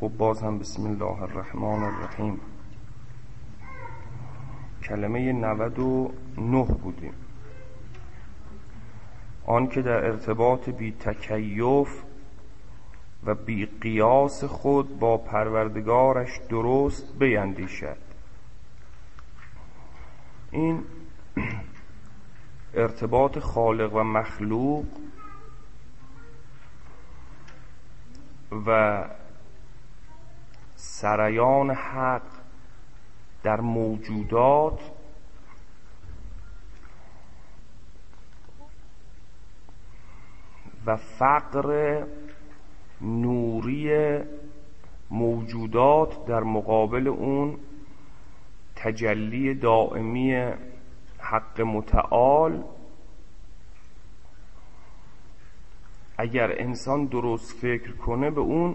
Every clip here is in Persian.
خب باز هم بسم الله الرحمن الرحیم. کلمه 99 بودیم. آن که در ارتباط بی تکیف و بی قیاس خود با پروردگارش درست بیندیشد. این ارتباط خالق و مخلوق و سریان حق در موجودات و فقر نوری موجودات در مقابل اون تجلی دائمی حق متعال، اگر انسان درست فکر کنه به اون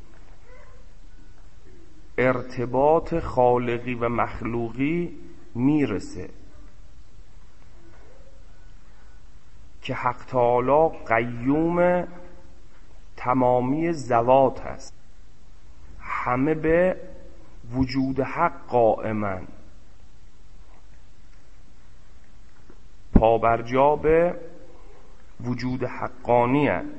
ارتباط خالقی و مخلوقی میرسه که حق تعالی قیوم تمامی ذوات هست، همه به وجود حق قائمن، پابرجا به وجود حقانی هست.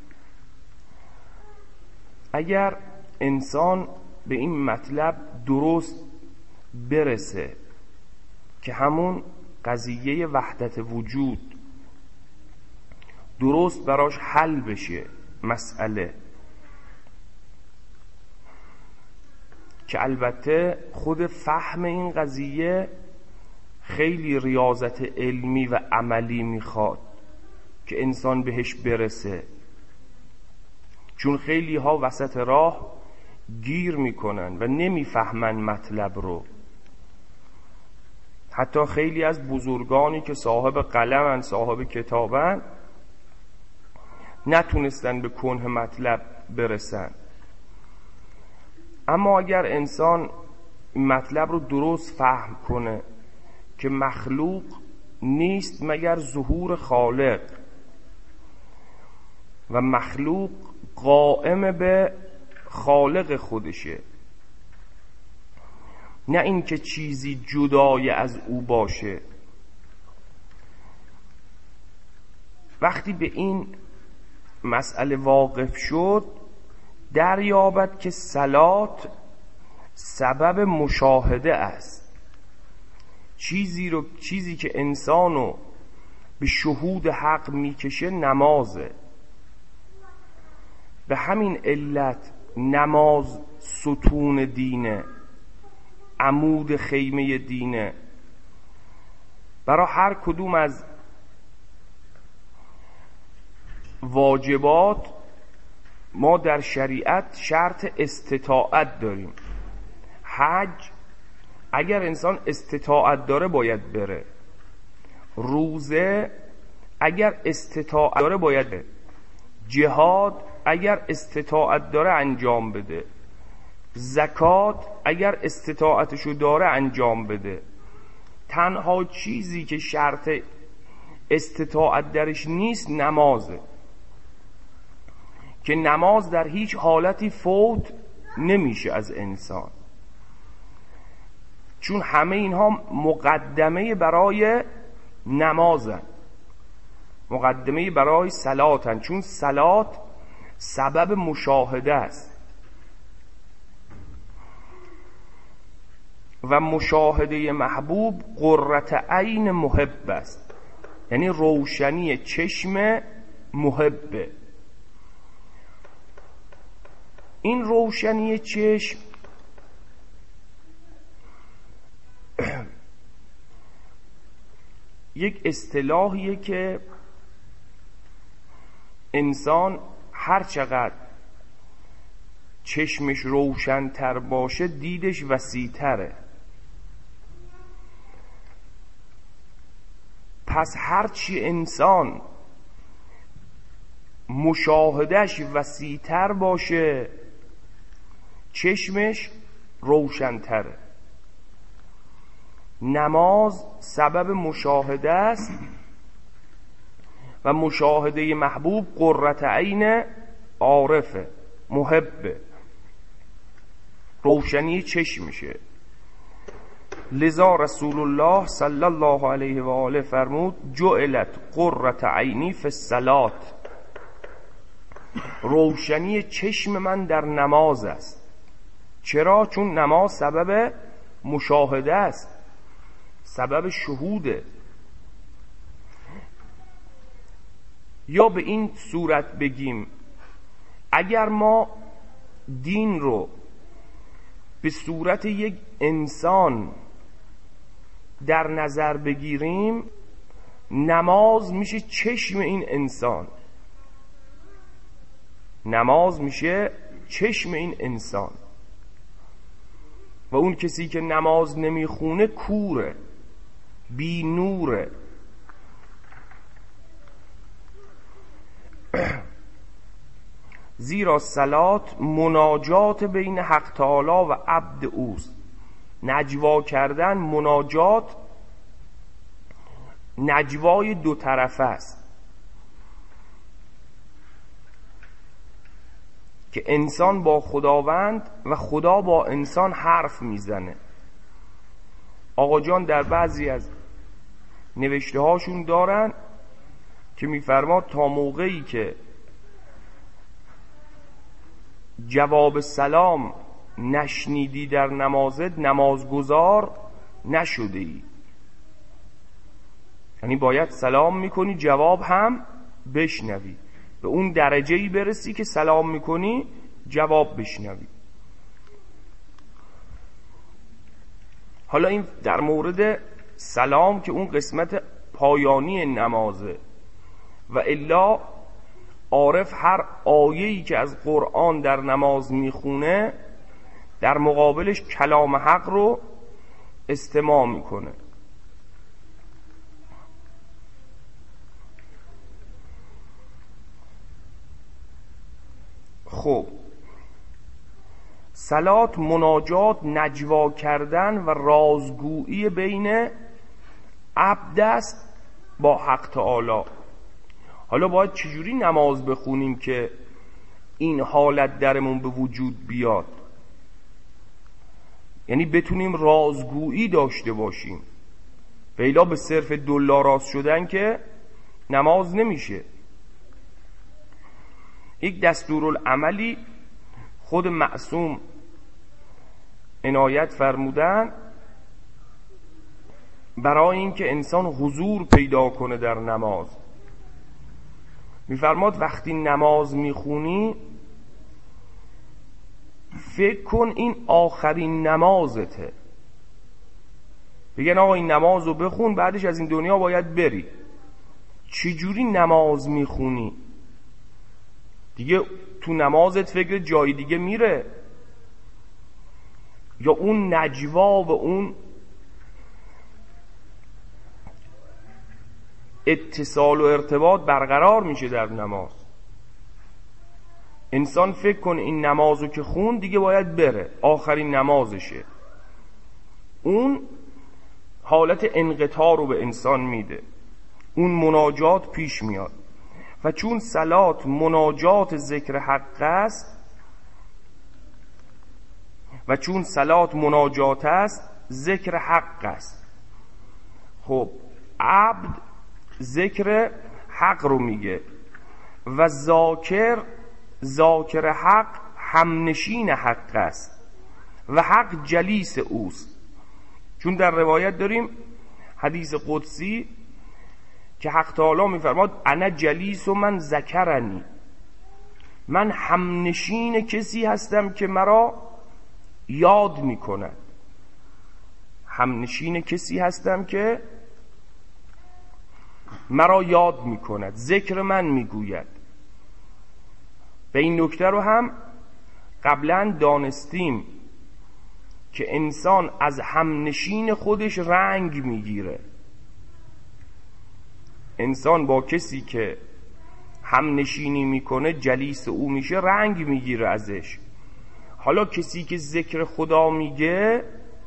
اگر انسان به این مطلب درست برسه که همون قضیه وحدت وجود درست براش حل بشه، مسئله که البته خود فهم این قضیه خیلی ریاضت علمی و عملی میخواد که انسان بهش برسه، چون خیلی ها وسط راه گیر میکنن و نمیفهمن مطلب رو. حتی خیلی از بزرگانی که صاحب قلمن، صاحب کتابن، نتونستن به کنه مطلب برسن. اما اگر انسان مطلب رو درست فهم کنه که مخلوق نیست مگر ظهور خالق و مخلوق قائم به خالق خودشه، نه اینکه چیزی جدای از او باشه. وقتی به این مسئله واقف شد، دریابد که صلات سبب مشاهده است. چیزی که انسانو به شهود حق میکشه نمازه. به همین علت نماز ستون دینه، عمود خیمه دینه. برای هر کدوم از واجبات ما در شریعت شرط استطاعت داریم. حج اگر انسان استطاعت داره باید بره. روزه اگر استطاعت داره باید بره. جهاد اگر استطاعت داره انجام بده. زکات اگر استطاعتشو داره انجام بده. تنها چیزی که شرط استطاعت درش نیست نمازه، که نماز در هیچ حالتی فوت نمیشه از انسان، چون همه اینها مقدمه برای نمازن، مقدمه برای صلاتن، چون صلات سبب مشاهده است و مشاهده محبوب قرة عین محب است، یعنی روشنی چشم محبه. این روشنی چشم یک اصطلاحیه که انسان هر چقدر چشمش روشن‌تر باشه دیدش وسیع‌تره. پس هرچی انسان مشاهدهش وسیع‌تر باشه چشمش روشن‌تره. نماز سبب مشاهده است و مشاهده محبوب قرة عین عارفه، محبه. روشنی چشمشه. لذا رسول الله صلی الله علیه و آله فرمود جعلت قرة عینی فی الصلاة، روشنی چشم من در نماز است. چرا؟ چون نماز سبب مشاهده است، سبب شهوده. یا به این صورت بگیم اگر ما دین رو به صورت یک انسان در نظر بگیریم، نماز میشه چشم این انسان، نماز میشه چشم این انسان. و اون کسی که نماز نمیخونه کوره، بی نوره. زیرا صلات مناجات بین حق تعالی و عبد اوست. نجوا کردن، مناجات نجوای دو طرفه است که انسان با خداوند و خدا با انسان حرف میزنه. آقا جان در بعضی از نوشته هاشون دارن که میفرماد تا موقعی که جواب سلام نشنیدی در نمازت نمازگزار نشده ای. یعنی باید سلام میکنی جواب هم بشنوی، به اون درجه‌ای برسی که سلام میکنی جواب بشنوی. حالا این در مورد سلام که اون قسمت پایانی نمازه. و الا عارف هر آیه‌ای که از قرآن در نماز میخونه در مقابلش کلام حق رو استماع میکنه. خب صلات مناجات، نجوا کردن و رازگویی بین عبد است با حق تعالی. حالا باید چجوری نماز بخونیم که این حالت درمون به وجود بیاد؟ یعنی بتونیم رازگویی داشته باشیم. ویلا به صرف دلا راست شدن که نماز نمیشه. یک دستورالعملی خود معصوم عنایت فرمودن برای اینکه انسان حضور پیدا کنه در نماز. میفرماد وقتی نماز میخونی فکر کن این آخرین نمازته. بگن آقا این نماز رو بخون بعدش از این دنیا باید بری. چجوری نماز میخونی؟ دیگه تو نمازت فکر جای دیگه میره یا اون نجوا و اون اتصال و ارتباط برقرار میشه در نماز؟ انسان فکر کنه این نمازو که خون دیگه باید بره، آخرین نمازشه. اون حالت انقطاع رو به انسان میده، اون مناجات پیش میاد. و چون صلات مناجات ذکر حق است و چون صلات مناجات است ذکر حق است. خب عبد ذکر حق رو میگه و ذاکر حق همنشین حق است و حق جلیس اوست. چون در روایت داریم حدیث قدسی که حق تعالی میفرماد انا جلیس و من ذکرنی، من همنشین کسی هستم که مرا یاد میکند. همنشین کسی هستم که مرا یاد میکند، ذکر من میگوید. و این نکته رو هم قبلا دانستیم که انسان از همنشین خودش رنگ میگیره. انسان با کسی که همنشینی میکنه جلیس او میشه، رنگ میگیره ازش. حالا کسی که ذکر خدا میگه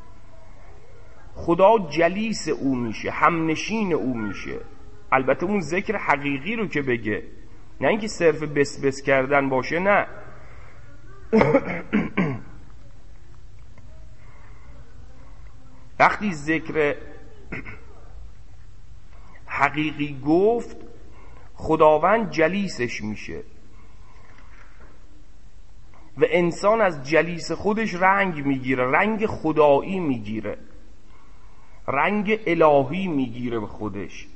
خدا جلیس او میشه، همنشین او میشه. البته اون ذکر حقیقی رو که بگه، نه اینکه صرف بس بس کردن باشه، نه. وقتی ذکر حقیقی گفت، خداوند جلیسش میشه و انسان از جلیس خودش رنگ میگیره، رنگ خدایی میگیره، رنگ الهی میگیره به خودش.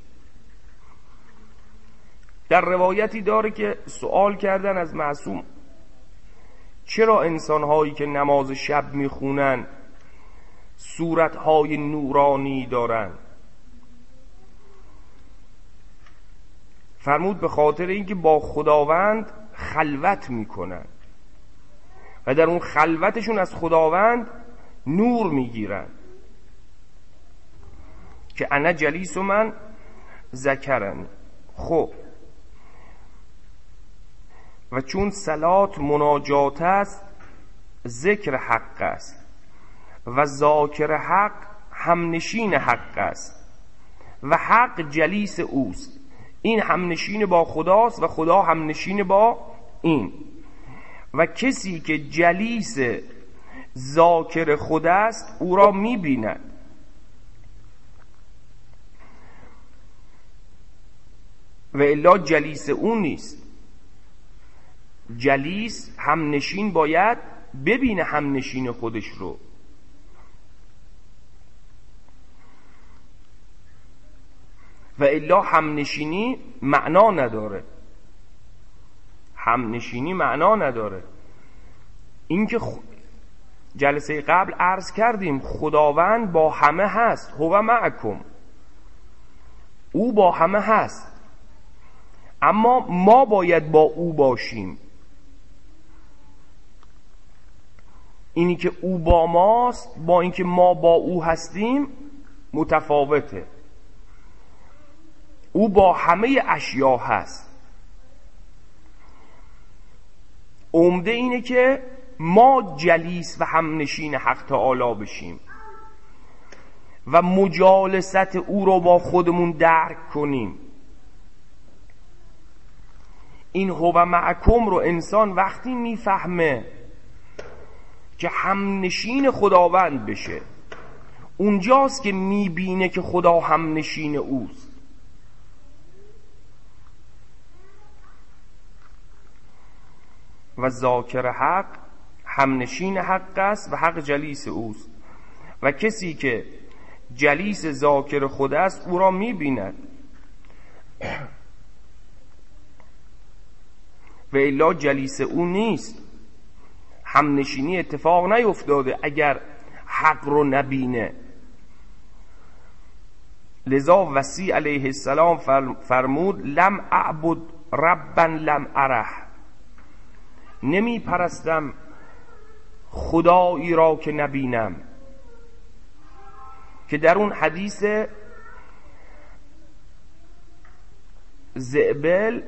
در روایتی داره که سوال کردن از معصوم چرا انسانهایی که نماز شب میخونن صورتهای نورانی دارن؟ فرمود به خاطر اینکه با خداوند خلوت میکنن و در اون خلوتشون از خداوند نور میگیرن که انا جلیس من ذکرنی. خب و چون صلات مناجات است، ذکر حق است و ذاکر حق همنشین حق است و حق جلیس اوست. این همنشین با خداست و خدا همنشین با این. و کسی که جلیس ذاکر خدا است او را می‌بیند و الا جلیس او نیست. جلیس همنشین باید ببینه همنشین خودش رو. و الا همنشینی معنا نداره. همنشینی معنا نداره. این که جلسه قبل عرض کردیم خداوند با همه هست، هو معکم، او با همه هست، اما ما باید با او باشیم. اینی که او با ماست با اینکه ما با او هستیم متفاوته. او با همه اشیا هست. عمده اینه که ما جلیس و همنشین حق تعالی بشیم و مجالست او رو با خودمون درک کنیم. این هو معکم رو انسان وقتی میفهمه که همنشین خداوند بشه، اونجاست که میبینه که خدا همنشین اوست. و ذاکر حق همنشین حق است و حق جلیس اوست. و کسی که جلیس ذاکر خدا است او را میبیند و الا جلیس او نیست. همنشینی اتفاق نیفتاده اگر حق رو نبینه. لذا وصی علیه السلام فرمود لم اعبد ربا لم اره، نمی پرستم خدایی را که نبینم. که در اون حدیث زئبل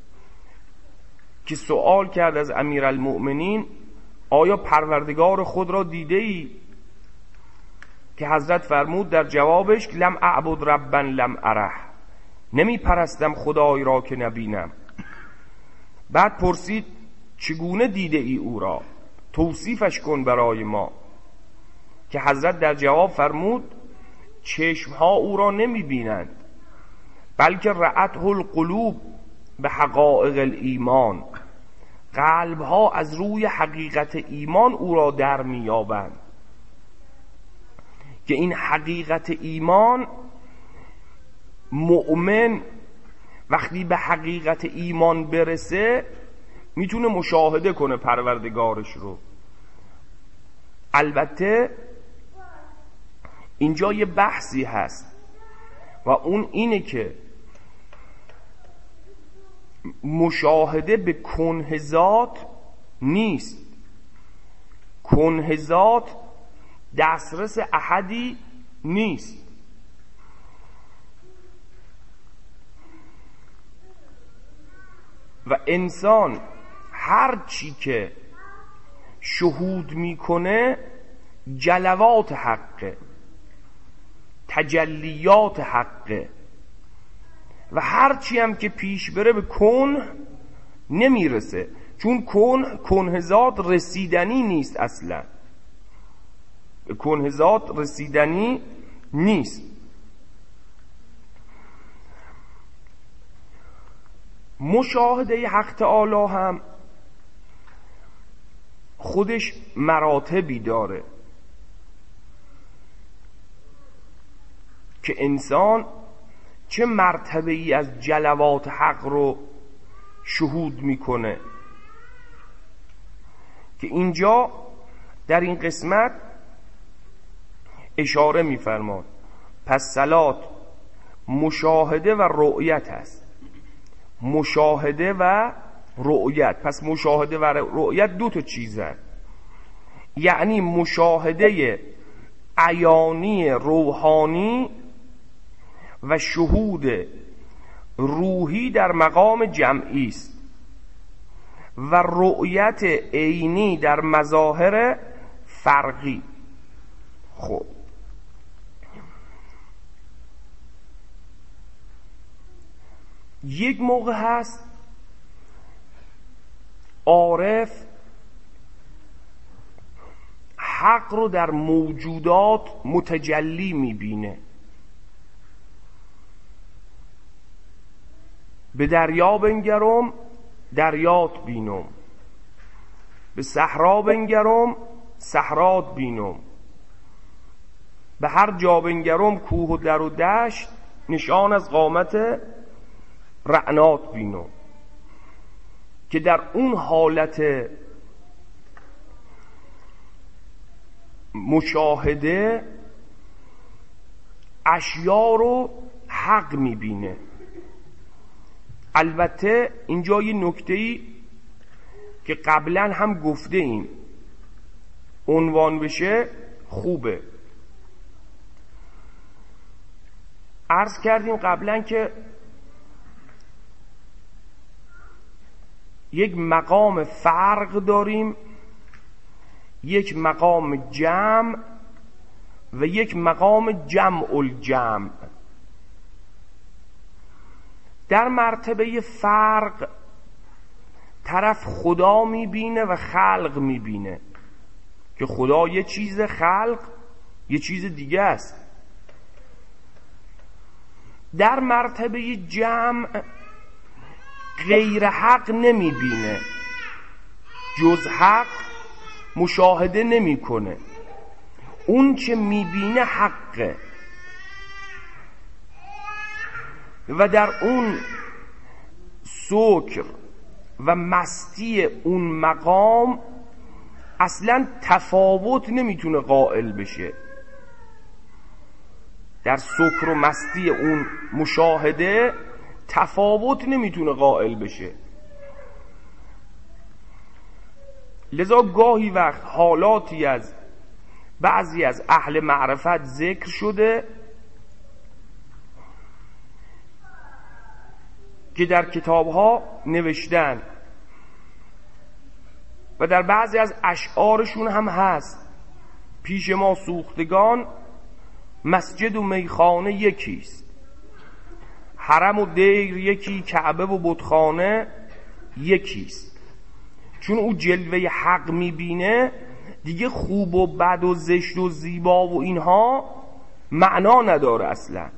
که سوال کرد از امیرالمؤمنین آیا پروردگار خود را دیده ای؟ که حضرت فرمود در جوابش لم اعبد ربا لم اره، نمی پرستم خدایی را که نبینم. بعد پرسید چگونه دیده ای او را؟ توصیفش کن برای ما. که حضرت در جواب فرمود چشمها او را نمی بینند بلکه رأته القلوب به حقائق الایمان، قلبها از روی حقیقت ایمان او را در می یابند. که این حقیقت ایمان، مؤمن وقتی به حقیقت ایمان برسه میتونه مشاهده کنه پروردگارش رو. البته اینجا یه بحثی هست و اون اینه که مشاهده به کنه ذات نیست. کنه ذات دسترس احدی نیست. و انسان هر چی که شهود میکنه جلوات حقه، تجلیات حقه، و هر چی هم که پیش بره به کن نمیرسه، چون کنه ذات رسیدنی نیست اصلا. کنه ذات رسیدنی نیست. مشاهده حق تعالی هم خودش مراتبی داره که انسان چه مرتبه ای از جلوات حق رو شهود میکنه، که اینجا در این قسمت اشاره میفرماد. پس صلات مشاهده و رؤیت است. مشاهده و رؤیت، پس مشاهده و رؤیت دو تا چیزن، یعنی مشاهده عیانی روحانی و شهود روحی در مقام جمعی است و رؤیت عینی در مظاهر فرقی. خب یک موقع هست عارف حق رو در موجودات متجلی میبینه. به دریا بنگرم دریات بینم، به صحرا بنگرم صحرات بینم، به هر جا بنگرم کوه و در و دشت نشان از قامت رعنات بینم. که در اون حالت مشاهده اشیا رو حق میبینه. البته اینجا یه نکته‌ای که قبلا هم گفته ایم عنوان بشه خوبه. عرض کردیم قبلا که یک مقام فرق داریم، یک مقام جمع و یک مقام جمع الجمع. در مرتبه فرق طرف خدا میبینه و خلق میبینه، که خدا یه چیز، خلق یه چیز دیگه است. در مرتبه جمع غیر حق نمیبینه، جز حق مشاهده نمیکنه. اون چه میبینه حقه و در اون سکر و مستی اون مقام اصلا تفاوت نمیتونه قائل بشه. در سکر و مستی اون مشاهده تفاوت نمیتونه قائل بشه. لذا گاهی وقت حالاتی از بعضی از اهل معرفت ذکر شده که در کتابها نوشتن و در بعضی از اشعارشون هم هست. پیش ما سوختگان مسجد و میخانه یکیست، حرم و دیر یکی، کعبه و بتخانه یکیست. چون او جلوه حق میبینه دیگه خوب و بد و زشت و زیبا و اینها معنا نداره اصلا.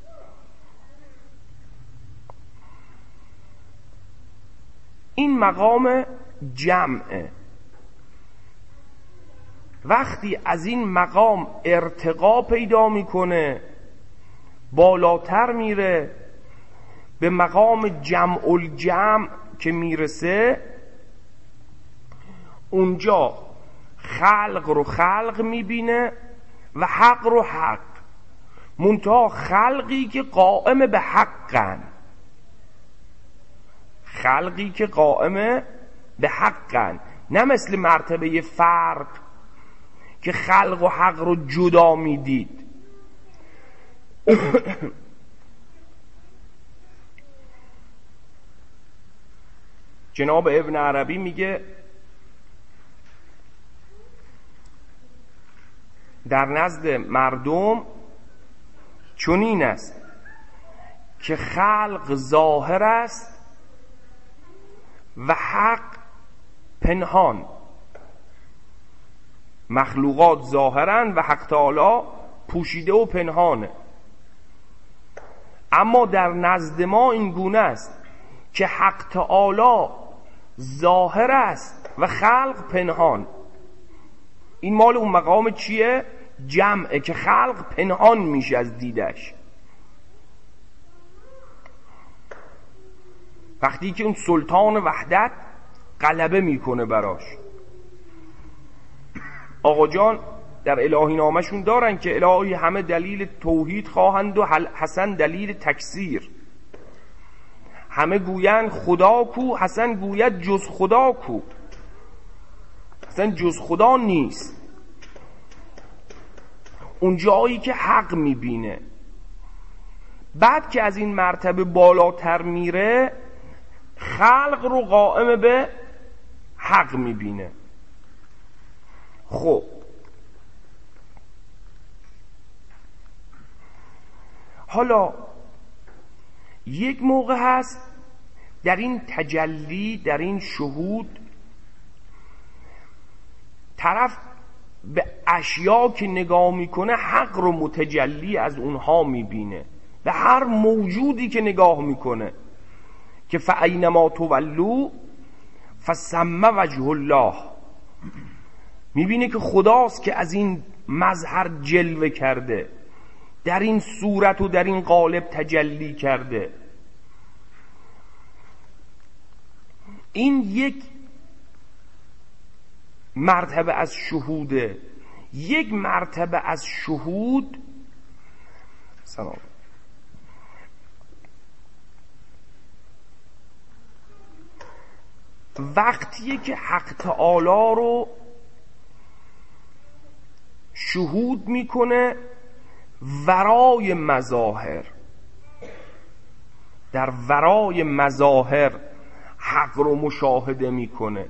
این مقام جمعه. وقتی از این مقام ارتقا پیدا میکنه، بالاتر میره، به مقام جمع الجمع که میرسه، اونجا خلق رو خلق میبینه و حق رو حق، منتها خلقی که قائم به حقن، خلقی که قائم به حقن، نه مثل مرتبه فرق که خلق و حق رو جدا میدید. جناب ابن عربی میگه در نزد مردم چنین است که خلق ظاهر است و حق پنهان. مخلوقات ظاهرن و حق تعالی پوشیده و پنهانه. اما در نزد ما این گونه است که حق تعالی ظاهر است و خلق پنهان. این مال اون مقام چیه؟ جمعه، که خلق پنهان میشه از دیدش. وقتی که اون سلطان وحدت غلبه میکنه براش. آقا جان در الهی نامشون دارن که الهی همه دلیل توحید خواهند و حسن دلیل تکثیر. همه گویند خدا کو، حسن گوید جز خدا کو. حسن جز خدا نیست. اون جایی که حق میبینه. بعد که از این مرتبه بالاتر میره، خلق رو قائم به حق میبینه. خب حالا یک موقع هست در این تجلی، در این شهود، طرف به اشیا که نگاه میکنه حق رو متجلی از اونها میبینه. به هر موجودی که نگاه میکنه که فاینما تولوا فثم وجه الله، میبینه که خداست که از این مظهر جلوه کرده، در این صورت و در این قالب تجلی کرده. این یک مرتبه از شهوده. یک مرتبه از شهود سلام وقتیه که حق تعالی رو شهود میکنه ورای مظاهر. در ورای مظاهر حق رو مشاهده میکنه.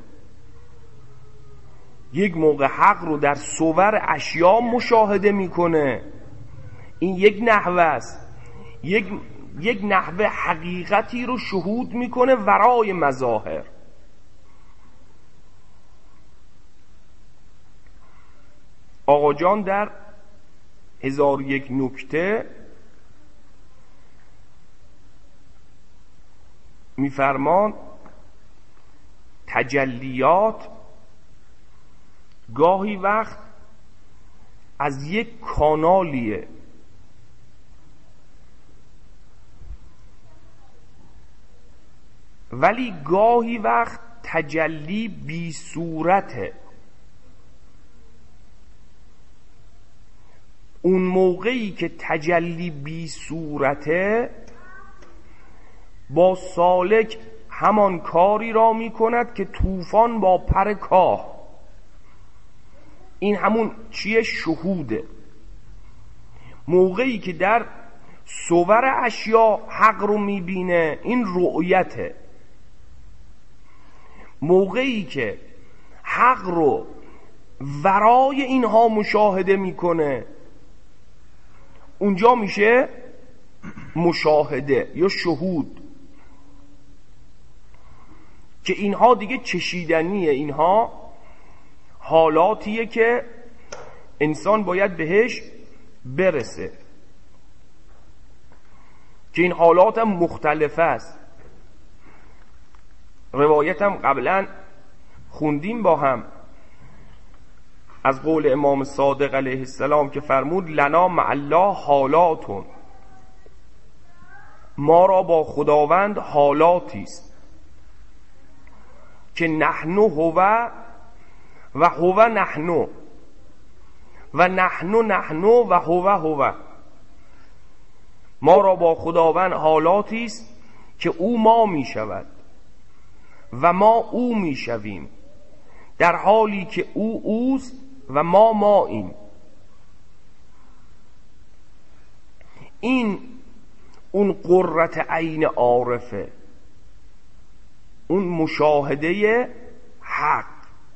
یک موقع حق رو در صور اشیا مشاهده میکنه. این یک نحوه است. یک نحوه حقیقتی رو شهود میکنه ورای مظاهر. آقا جان در 1001 نکته میفرمان تجلیات گاهی وقت از یک کانالیه، ولی گاهی وقت تجلی بی صورته. اون موقعی که تجلی بی صورته، با سالک همان کاری را می کند که طوفان با پر کاه. این همون چیه؟ شهوده. موقعی که در صور اشیا حق رو می بینه، این رؤیته. موقعی که حق رو ورای اینها مشاهده میکنه، اونجا میشه مشاهده یا شهود، که اینها دیگه چشیدنیه. اینها حالاتیه که انسان باید بهش برسه، که این حالات هم مختلف است. روایت هم قبلا خوندیم با هم از قول امام صادق علیه السلام که فرمود لنا مع الله حالاتون، ما را با خداوند حالاتی است که نحن هو و هو نحن و نحن و هو. ما را با خداوند حالاتی است که او ما می شود و ما او می شویم، در حالی که او اوست و ما ماییم. این اون قرة عین عارفه، اون مشاهده حق،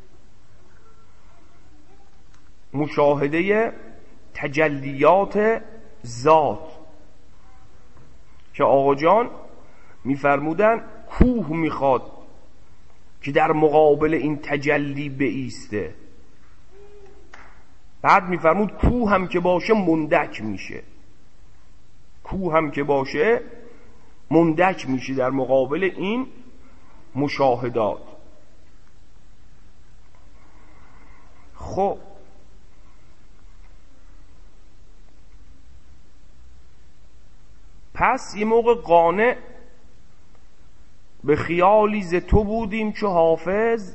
مشاهده تجلیات ذات، که آقا جان میفرمودن کوه میخواد که در مقابل این تجلی بایسته. بعد میفرمود کوه هم که باشه مندک میشه، کوه هم که باشه مندک میشه در مقابل این مشاهدات. خب پس یه موقع قانع به خیالی ز تو بودیم چو حافظ،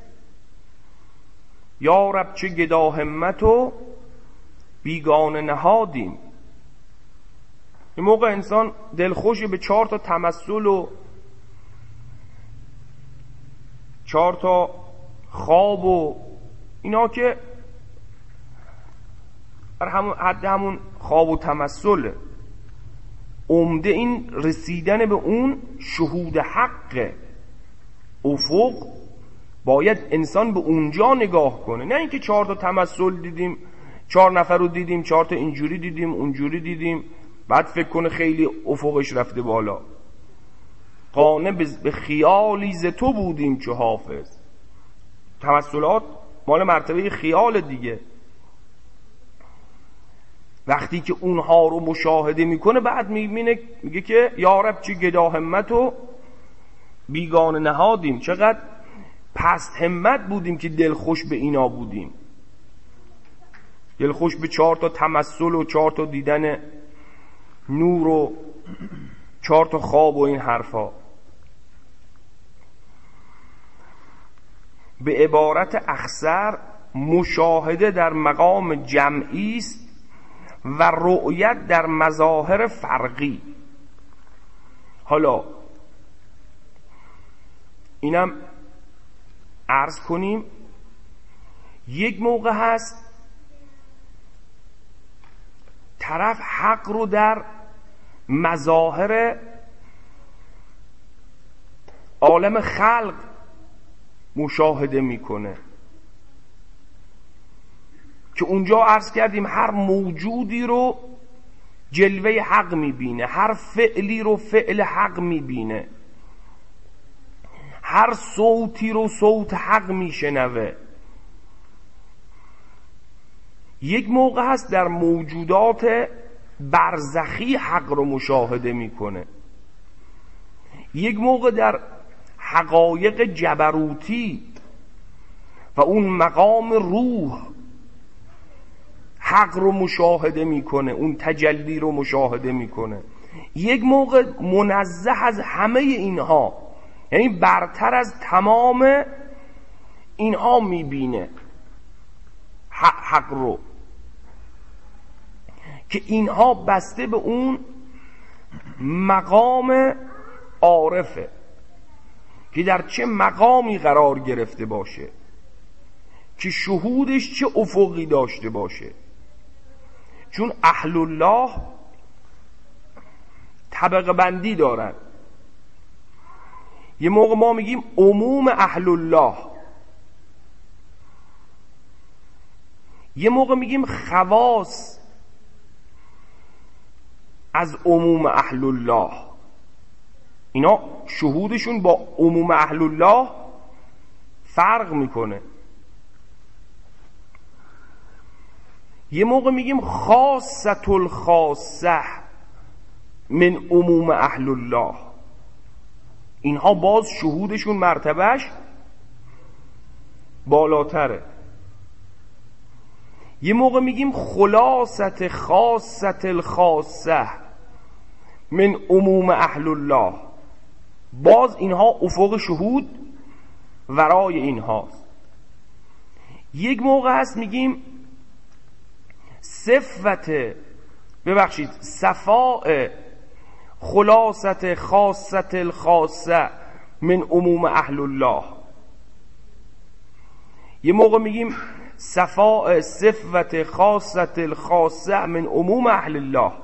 یا رب چه گدا همت و بیگانه نهادیم. یه موقع انسان دلخوش به 4 تا تمثل و 4 تا خواب و اینا که حد همون خواب و تمثل، عمده این رسیدن به اون شهود حق افق باید انسان به اونجا نگاه کنه، نه اینکه 4 تا تمثل دیدیم، 4 نفر رو دیدیم، 4 تا اینجوری دیدیم اونجوری دیدیم بعد فکر کنه خیلی افقش رفته بالا. قانع به خیالی ز تو بودیم چو حافظ. تمثلات مال مرتبه خیال دیگه. وقتی که اونها رو مشاهده میکنه بعد میگه که یا رب چه گدا همت و بیگانه نهادیم، چقدر پست همت بودیم که دلخوش به اینا بودیم، دلخوش به 4 تا تمثل و 4 تا دیدن نور و 4 تا خواب و این حرفا. به عبارت اخصر مشاهده در مقام جمعی است و رؤیت در مظاهر فرقی. حالا اینم عرض کنیم، یک موقع هست طرف حق رو در مظاهر عالم خلق مشاهده میکنه که اونجا عرض کردیم هر موجودی رو جلوه حق میبینه، هر فعلی رو فعل حق میبینه، هر صوتی رو صوت حق میشنوه. یک موقع هست در موجودات برزخی حق رو مشاهده میکنه، یک موقع در حقایق جبروتی و اون مقام روح حق رو مشاهده میکنه، اون تجلی رو مشاهده میکنه. یک موقع منزه از همه اینها، یعنی برتر از تمام اینها میبینه حق رو، که اینها بسته به اون مقام عارفه که در چه مقامی قرار گرفته باشه، که شهودش چه افقی داشته باشه. چون اهل الله طبقه بندی دارن. یه موقع ما میگیم عموم اهل الله، یه موقع میگیم خواص از عموم اهل الله. اینا شهودشون با عموم اهل الله فرق میکنه. یه موقع میگیم خاصة الخاصة من عموم اهل الله. اینها باز شهودشون مرتبهش بالاتره. یه موقع میگیم خلاصة خاصة الخاصة من عموم اهل الله، باز اینها افق شهود ورای اینهاست. یک موقع هست میگیم صفاء خلاصة خاصة الخاصة من عموم اهل الله. یه موقع میگیم صفاء صفت خاصة الخاصة من عموم اهل الله،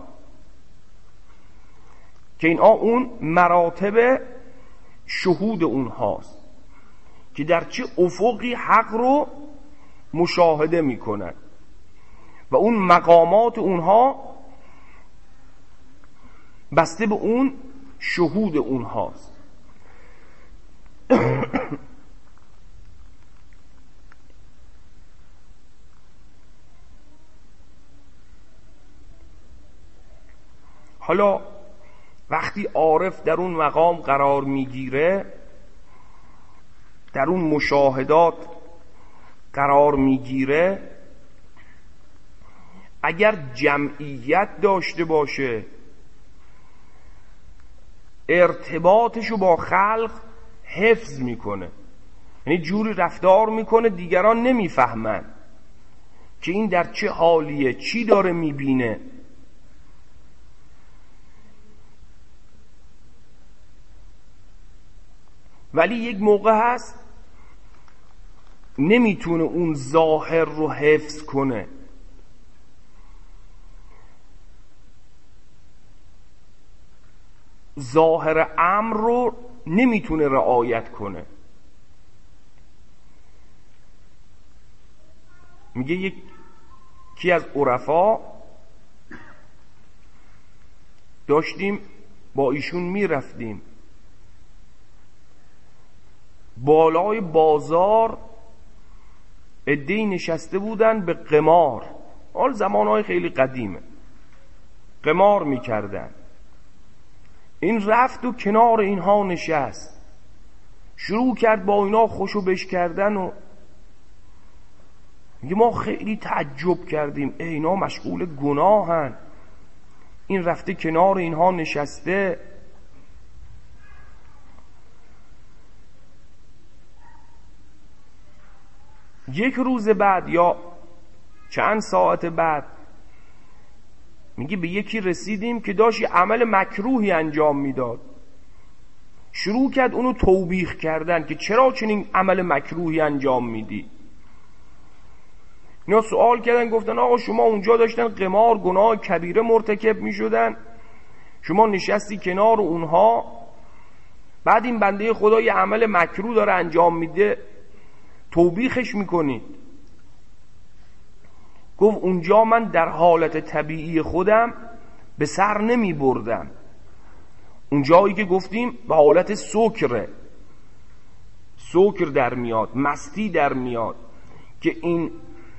که اینها اون مراتب شهود اونهاست که در چه افقی حق رو مشاهده میکنن و اون مقامات اونها بسته به اون شهود اونهاست. حالا وقتی عارف در اون مقام قرار میگیره، در اون مشاهدات قرار میگیره، اگر جمعیت داشته باشه، ارتباطشو با خلق حفظ میکنه، یعنی جوری رفتار میکنه دیگران نمیفهمن که این در چه حالیه، چی داره میبینه. ولی یک موقع هست نمیتونه اون ظاهر رو حفظ کنه، ظاهر امر رو نمیتونه رعایت کنه. میگه یکی از عرفا داشتیم با ایشون میرفتیم، بالای بازار عده‌ای نشسته بودن به قمار، حال زمانهای خیلی قدیمه، قمار میکردن. این رفت و کنار اینها نشست، شروع کرد با اینا خوشو بش کردن و میگه ما خیلی تعجب کردیم، اینا مشغول گناهن، این رفته کنار اینها نشسته. یک روز بعد یا چند ساعت بعد میگه به یکی رسیدیم که داشت یه عمل مکروهی انجام میداد، شروع کرد اونو توبیخ کردن که چرا چنین عمل مکروهی انجام میدی. اینا سوال کردن، گفتن آقا شما اونجا داشتن قمار، گناه کبیره مرتکب میشدن، شما نشستی کنار اونها، بعد این بنده خدا یه عمل مکروه داره انجام میده توبیخش میکنید. گفت اونجا من در حالت طبیعی خودم به سر نمی بردم، اونجایی که گفتیم به حالت سکره، سکر در میاد، مستی در میاد که این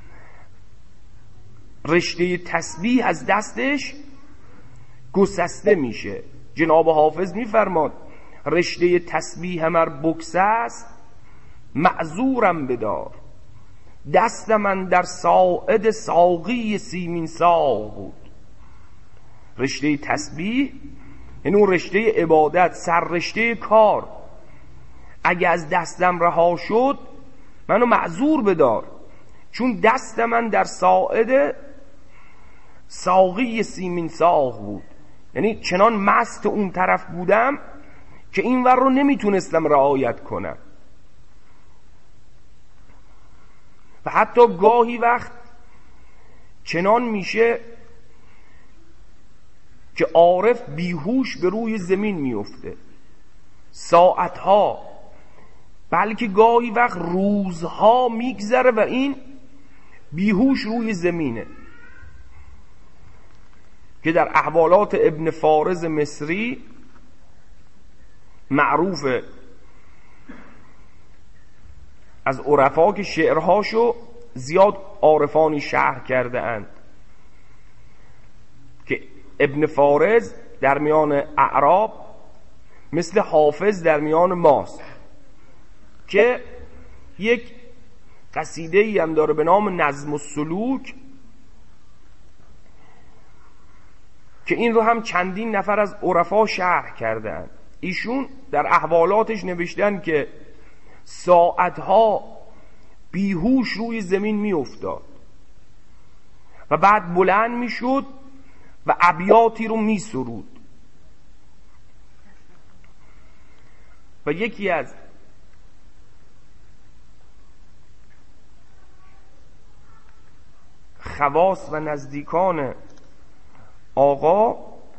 رشته تسبیح از دستش گسسته میشه. جناب حافظ میفرماد رشته تسبیح همر بکسه است معذورم بدار، دست من در ساعد ساقی سیمین ساق بود. رشته تسبیح یعنی اون رشته عبادت، سر رشته کار، اگه از دستم رها شد منو معذور بدار، چون دست من در ساعد ساقی سیمین ساق بود، یعنی چنان مست اون طرف بودم که این ور رو نمیتونستم رعایت کنم. و حتی گاهی وقت چنان میشه که عارف بیهوش به روی زمین میفته، ساعتها، بلکه گاهی وقت روزها میگذره و این بیهوش روی زمینه، که در احوالات ابن فارز مصری معروفه، از عرفا که شعرهاشو زیاد عارفانی شرح کرده اند، که ابن فارز در میان اعراب مثل حافظ در میان ماست، که یک قصیده ای هم داره به نام نظم السلوک، که این رو هم چندین نفر از عرفا شرح کردن. ایشون در احوالاتش نوشتن که ساعتها بیهوش روی زمین می افتاد و بعد بلند می شد و ابیاتی رو می سرود. و یکی از خواص و نزدیکان آقا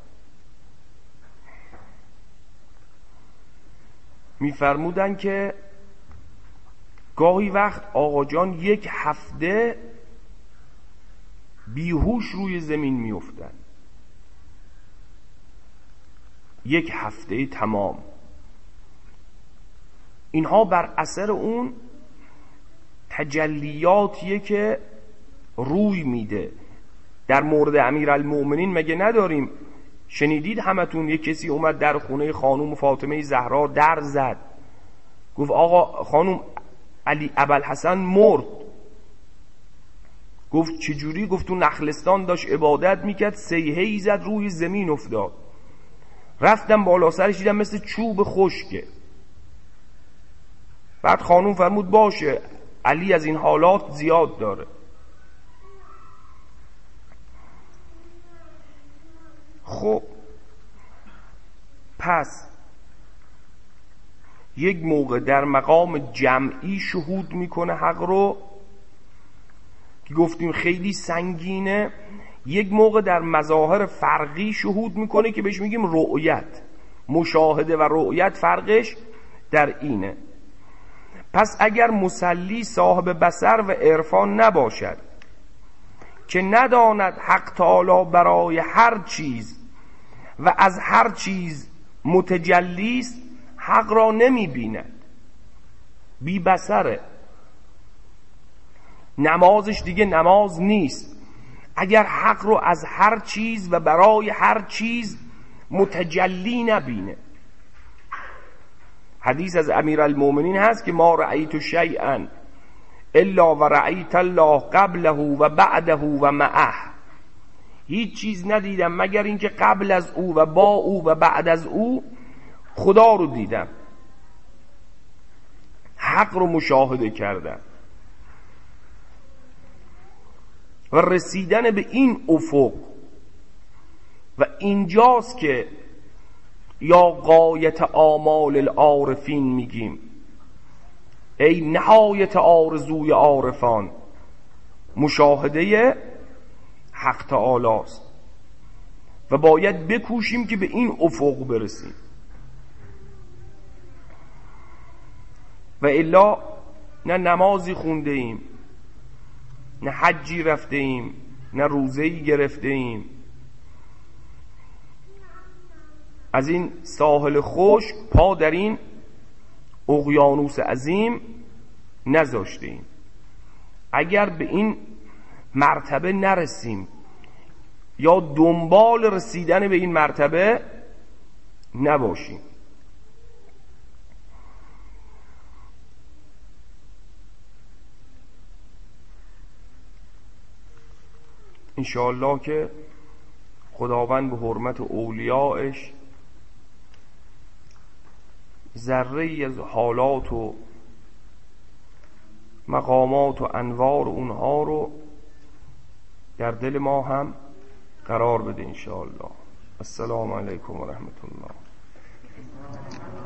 میفرمودن که گاهی وقت آقا جان یک هفته بیهوش روی زمین میافتن، یک هفته تمام. اینها بر اثر اون تجلیاتیه که روی میده. در مورد امیرالمؤمنین مگه نداریم شنیدید همتون یک کسی اومد در خونه خانم فاطمه زهرا در زد، گفت آقا خانم علی ابوالحسن مرد. گفت چجوری؟ گفت تو نخلستان داشت عبادت میکرد، صیحه‌ای زد روی زمین افتاد، رفتم بالا سرش دیدم مثل چوب خشکه. بعد خانم فرمود باشه علی از این حالات زیاد داره. خب پس یک موقع در مقام جمعی شهود میکنه حق رو که گفتیم خیلی سنگینه، یک موقع در مظاهر فرقی شهود میکنه که بهش میگیم رؤیت. مشاهده و رؤیت فرقش در اینه. پس اگر مصلی صاحب بصر و عرفان نباشد که نداند حق تعالی برای هر چیز و از هر چیز متجلیست، حق را نمی بیند، بی بصره، نمازش دیگه نماز نیست اگر حق رو از هر چیز و برای هر چیز متجلی نبینه. حدیث از امیرالمومنین هست که ما رأیت شیئا الا و رأیت الله قبله و بعده و معه، هیچ چیز ندیدم مگر اینکه قبل از او و با او و بعد از او خدا رو دیدم، حق رو مشاهده کردم. و رسیدن به این افق و اینجاست که یا غایت آمال العارفین میگیم، ای نهایت آرزوی عارفان، مشاهده حق تعالی است و باید بکوشیم که به این افق برسیم. و الا نه نمازی خونده ایم، نه حجی رفته ایم، نه روزه‌ای گرفته ایم، از این ساحل خشک پا در این اقیانوس عظیم نذاشته ایم. اگر به این مرتبه نرسیم یا دنبال رسیدن به این مرتبه نباشیم، انشاءالله که خداوند به حرمت اولیائش ذره از حالات و مقامات و انوار اونها رو در دل ما هم قرار بده انشاءالله. السلام علیکم و رحمت الله.